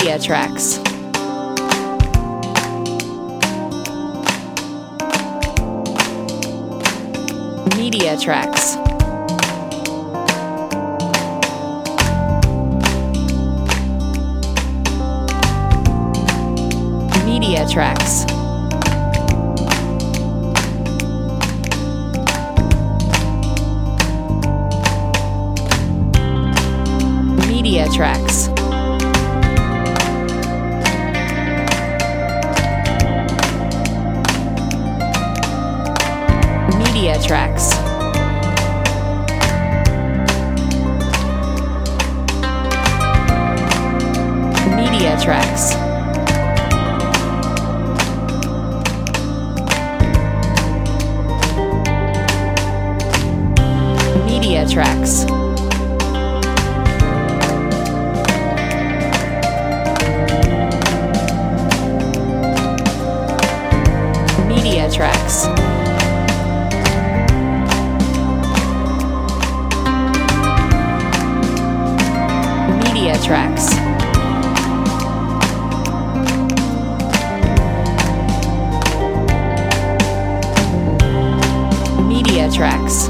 Media tracks. Media tracks. Media tracks. Media tracks. Media tracks. Media tracks. Media tracks. Media tracks. Media tracks. Media tracks.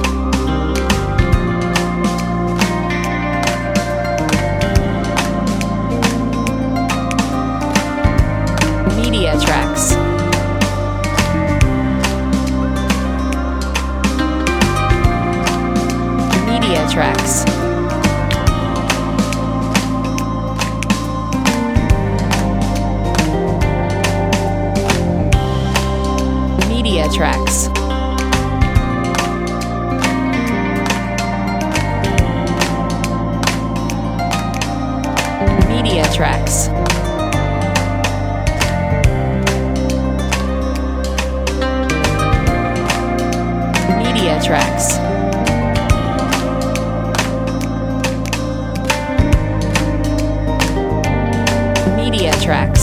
Media tracks. Media tracks. Media tracks. Media tracks. Media tracks. Media tracks.